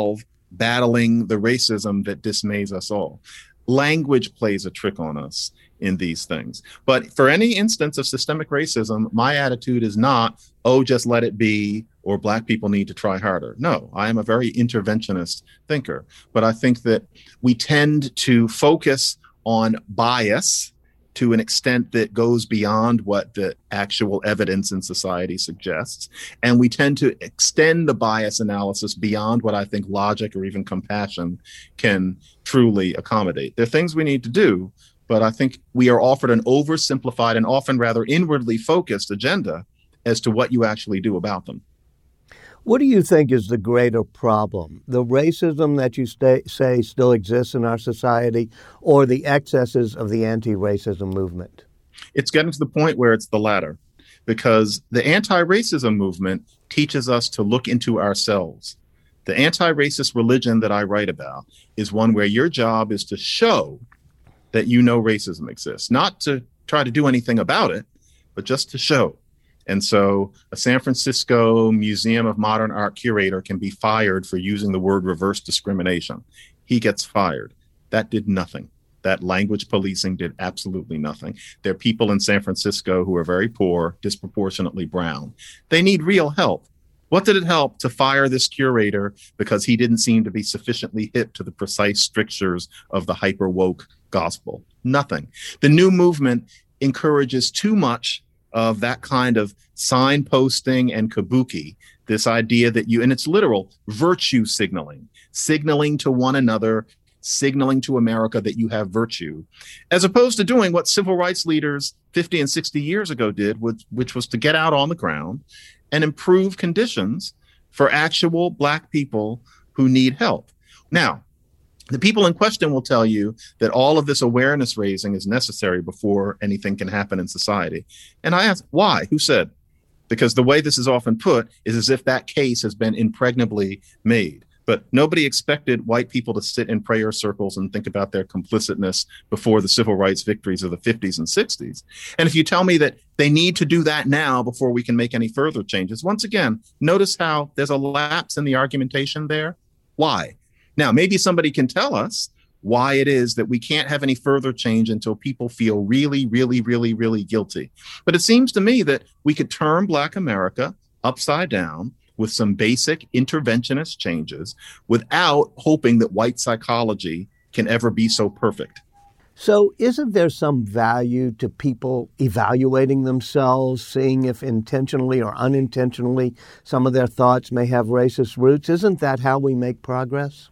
battling the racism that dismays us all. Language plays a trick on us in these things. But for any instance of systemic racism, my attitude is not, oh, just let it be, or Black people need to try harder. No, I am a very interventionist thinker. But I think that we tend to focus on bias to an extent that goes beyond what the actual evidence in society suggests. And we tend to extend the bias analysis beyond what I think logic or even compassion can truly accommodate. There are things we need to do, but I think we are offered an oversimplified and often rather inwardly focused agenda as to what you actually do about them. What do you think is the greater problem? The racism that you stay, say still exists in our society, or the excesses of the anti-racism movement? It's getting to the point where it's the latter, because the anti-racism movement teaches us to look into ourselves. The anti-racist religion that I write about is one where your job is to show that you know racism exists, not to try to do anything about it, but just to show. And so a San Francisco Museum of Modern Art curator can be fired for using the word reverse discrimination. He gets fired. That did nothing. That language policing did absolutely nothing. There are people in San Francisco who are very poor, disproportionately brown. They need real help. What did it help to fire this curator because he didn't seem to be sufficiently hip to the precise strictures of the hyper woke gospel? Nothing. The new movement encourages too much of that kind of signposting and kabuki, this idea that you, and it's literal, virtue signaling, signaling to one another, signaling to America that you have virtue, as opposed to doing what civil rights leaders fifty and sixty years ago did, which, which was to get out on the ground and improve conditions for actual Black people who need help. Now, the people in question will tell you that all of this awareness raising is necessary before anything can happen in society. And I ask, why? Who said? Because the way this is often put is as if that case has been impregnably made. But nobody expected white people to sit in prayer circles and think about their complicitness before the civil rights victories of the fifties and sixties. And if you tell me that they need to do that now before we can make any further changes, once again, notice how there's a lapse in the argumentation there. Why? Now, maybe somebody can tell us why it is that we can't have any further change until people feel really, really, really, really guilty. But it seems to me that we could turn Black America upside down with some basic interventionist changes without hoping that white psychology can ever be so perfect. So isn't there some value to people evaluating themselves, seeing if intentionally or unintentionally some of their thoughts may have racist roots? Isn't that how we make progress?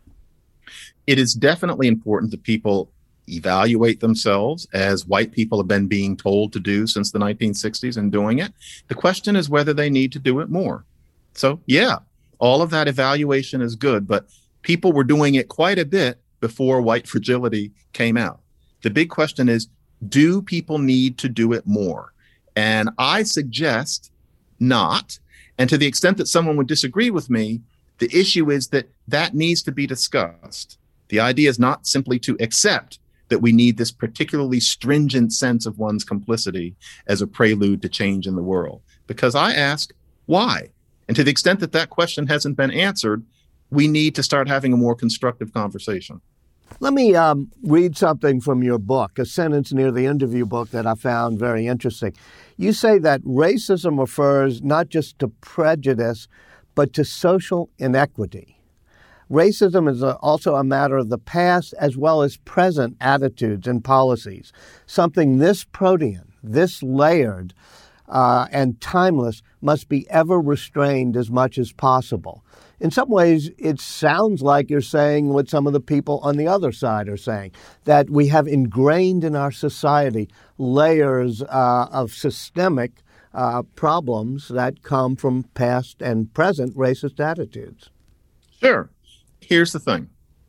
It is definitely important that people evaluate themselves, as white people have been being told to do since the nineteen sixties and doing it. The question is whether they need to do it more. So, yeah, all of that evaluation is good, but people were doing it quite a bit before white fragility came out. The big question is, do people need to do it more? And I suggest not. And to the extent that someone would disagree with me, the issue is that that needs to be discussed. The idea is not simply to accept that we need this particularly stringent sense of one's complicity as a prelude to change in the world. Because I ask, why? And to the extent that that question hasn't been answered, we need to start having a more constructive conversation. Let me um, read something from your book, a sentence near the end of your book that I found very interesting. You say that racism refers not just to prejudice, but to social inequity. Racism is a, also a matter of the past as well as present attitudes and policies. Something this protean, this layered, uh, and timeless must be ever restrained as much as possible. In some ways, it sounds like you're saying what some of the people on the other side are saying, that we have ingrained in our society layers uh, of systemic uh, problems that come from past and present racist attitudes. Sure. Here's the thing.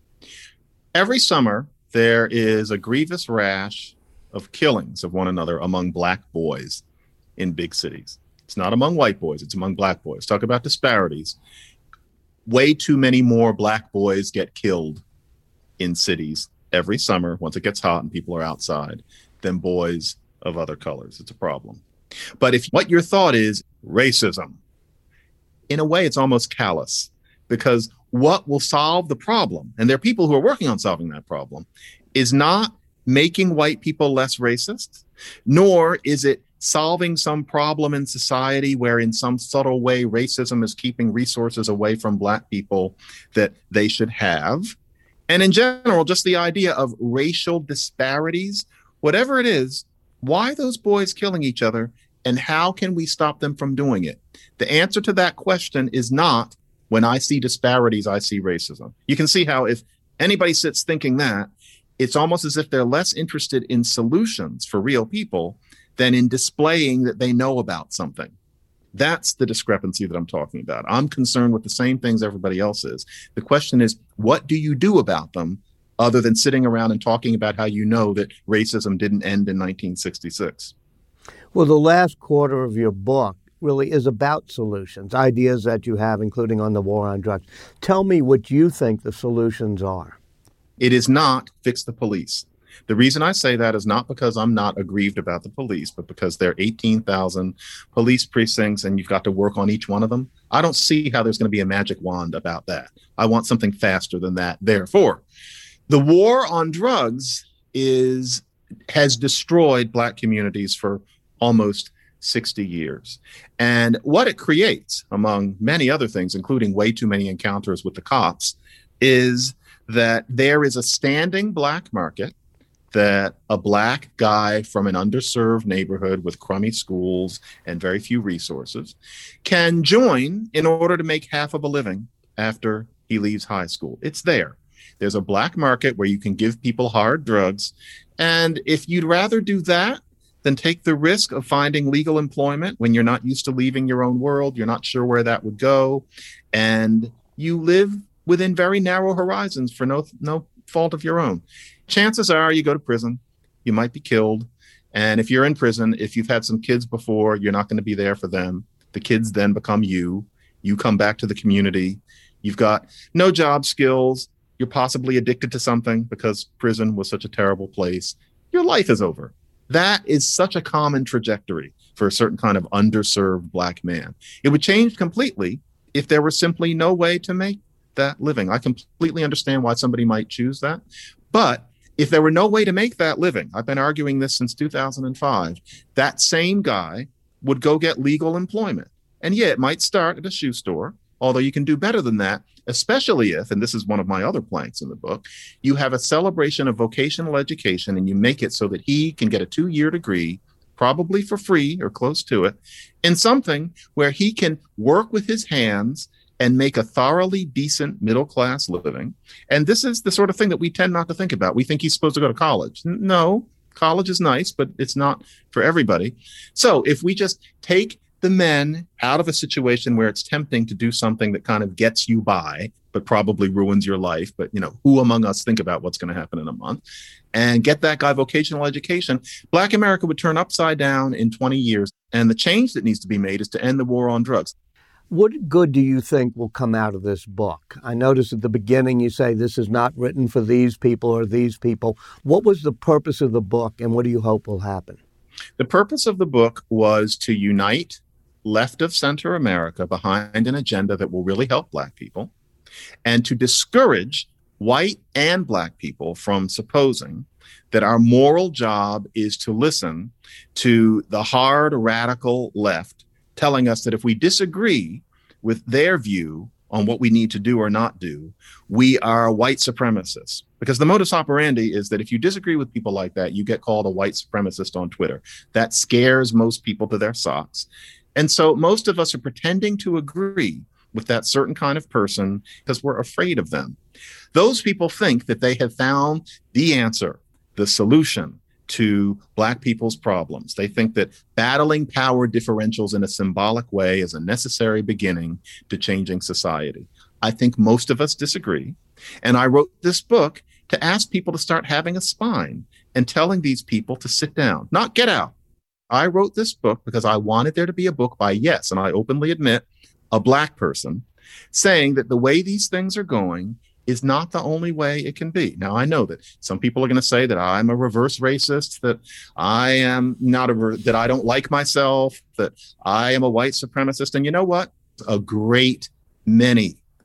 Every summer, there is a grievous rash of killings of one another among Black boys in big cities. It's not among white boys, it's among Black boys. Talk about disparities. Way too many more Black boys get killed in cities every summer once it gets hot and people are outside than boys of other colors. It's a problem. But if what your thought is racism, in a way, it's almost callous, because what will solve the problem, and there are people who are working on solving that problem, is not making white people less racist, nor is it solving some problem in society where in some subtle way racism is keeping resources away from Black people that they should have. And in general, just the idea of racial disparities, whatever it is, why are those boys killing each other, and how can we stop them from doing it? The answer to that question is not, when I see disparities, I see racism. You can see how if anybody sits thinking that, it's almost as if they're less interested in solutions for real people than in displaying that they know about something. That's the discrepancy that I'm talking about. I'm concerned with the same things everybody else is. The question is, what do you do about them other than sitting around and talking about how you know that racism didn't end in nineteen sixty-six? Well, the last quarter of your book really is about solutions, ideas that you have, including on the war on drugs. Tell me what you think the solutions are. It is not fix the police. The reason I say that is not because I'm not aggrieved about the police, but because there are eighteen thousand police precincts and you've got to work on each one of them. I don't see how there's going to be a magic wand about that. I want something faster than that. Therefore, the war on drugs is has destroyed Black communities for almost sixty years. And what it creates, among many other things, including way too many encounters with the cops, is that there is a standing Black market, that a Black guy from an underserved neighborhood with crummy schools and very few resources can join in order to make half of a living after he leaves high school. It's there. There's a Black market where you can give people hard drugs. And if you'd rather do that than take the risk of finding legal employment when you're not used to leaving your own world, you're not sure where that would go, and you live within very narrow horizons for no no fault of your own, chances are you go to prison, you might be killed. And if you're in prison, if you've had some kids before, you're not going to be there for them. The kids then become you. You come back to the community. You've got no job skills. You're possibly addicted to something because prison was such a terrible place. Your life is over. That is such a common trajectory for a certain kind of underserved Black man. It would change completely if there were simply no way to make that living. I completely understand why somebody might choose that. But if there were no way to make that living, I've been arguing this since two thousand five, that same guy would go get legal employment. And yeah, it might start at a shoe store, although you can do better than that, especially if, and this is one of my other planks in the book, you have a celebration of vocational education and you make it so that he can get a two-year degree, probably for free or close to it, in something where he can work with his hands and make a thoroughly decent middle-class living. And this is the sort of thing that we tend not to think about. We think he's supposed to go to college. No, college is nice, but it's not for everybody. So if we just take the men out of a situation where it's tempting to do something that kind of gets you by, but probably ruins your life, but you know, who among us think about what's going to happen in a month, and get that guy vocational education, Black America would turn upside down in twenty years. And the change that needs to be made is to end the war on drugs. What good do you think will come out of this book? I noticed at the beginning you say this is not written for these people or these people. What was the purpose of the book, and what do you hope will happen? The purpose of the book was to unite left of center America behind an agenda that will really help Black people, and to discourage white and Black people from supposing that our moral job is to listen to the hard, radical left telling us that if we disagree with their view on what we need to do or not do, we are white supremacists. Because the modus operandi is that if you disagree with people like that, you get called a white supremacist on Twitter. That scares most people to their socks. And so most of us are pretending to agree with that certain kind of person because we're afraid of them. Those people think that they have found the answer, the solution to Black people's problems. They think that battling power differentials in a symbolic way is a necessary beginning to changing society. I think most of us disagree. And I wrote this book to ask people to start having a spine and telling these people to sit down, not get out. I wrote this book because I wanted there to be a book by, yes, and I openly admit, a Black person saying that the way these things are going is not the only way it can be. Now, I know that some people are going to say that I'm a reverse racist, that I am not a, that I don't like myself, that I am a white supremacist. And you know what? A great many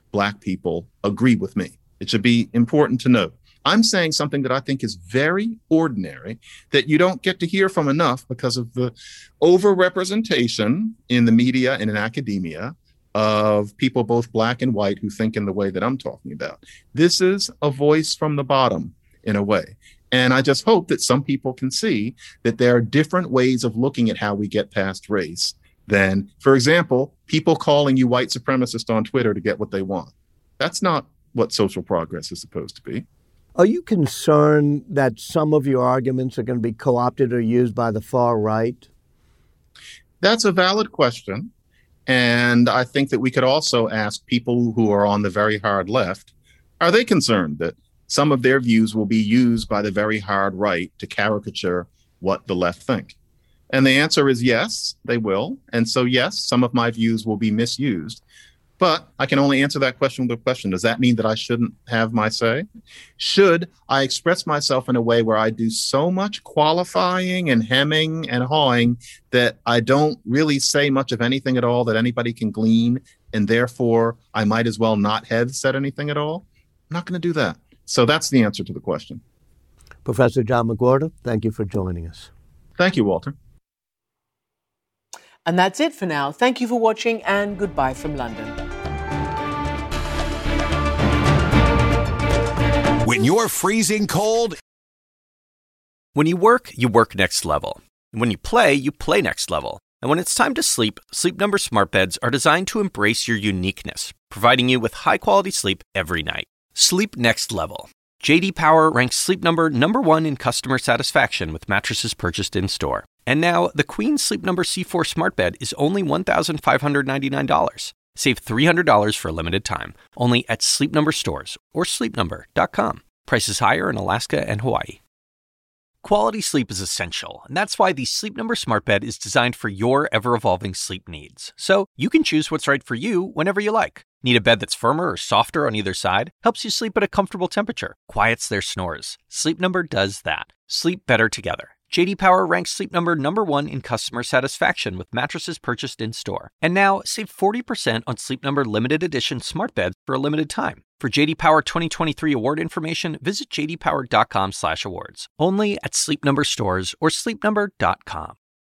Black people agree with me. It should be important to note. I'm saying something that I think is very ordinary, that you don't get to hear from enough because of the overrepresentation in the media and in academia of people, both Black and white, who think in the way that I'm talking about. This is a voice from the bottom, in a way. And I just hope that some people can see that there are different ways of looking at how we get past race than, for example, people calling you white supremacist on Twitter to get what they want. That's not what social progress is supposed to be. Are you concerned that some of your arguments are going to be co-opted or used by the far right? That's a valid question. And I think that we could also ask people who are on the very hard left, are they concerned that some of their views will be used by the very hard right to caricature what the left think? And the answer is yes, they will. And so, yes, some of my views will be misused. But I can only answer that question with a question. Does that mean that I shouldn't have my say? Should I express myself in a way where I do so much qualifying and hemming and hawing that I don't really say much of anything at all that anybody can glean, and therefore I might as well not have said anything at all? I'm not going to do that. So that's the answer to the question. Professor John McWhorter, thank you for joining us. Thank you, Walter. And that's it for now. Thank you for watching, and goodbye from London. When you're freezing cold. When you work, you work next level. And when you play, you play next level. And when it's time to sleep, Sleep Number smart beds are designed to embrace your uniqueness, providing you with high-quality sleep every night. Sleep next level. J D Power ranks Sleep Number number one in customer satisfaction with mattresses purchased in-store. And now, the Queen Sleep Number C four smart bed is only one thousand five hundred ninety-nine dollars. Save three hundred dollars for a limited time, only at Sleep Number stores or sleep number dot com. Prices higher in Alaska and Hawaii. Quality sleep is essential, and that's why the Sleep Number smart bed is designed for your ever-evolving sleep needs. So you can choose what's right for you whenever you like. Need a bed that's firmer or softer on either side? Helps you sleep at a comfortable temperature. Quiets their snores. Sleep Number does that. Sleep better together. J D Power ranks Sleep Number number one in customer satisfaction with mattresses purchased in-store. And now, save forty percent on Sleep Number limited edition smart beds for a limited time. For J D Power twenty twenty-three award information, visit j d power dot com slash awards. Only at Sleep Number stores or sleep number dot com.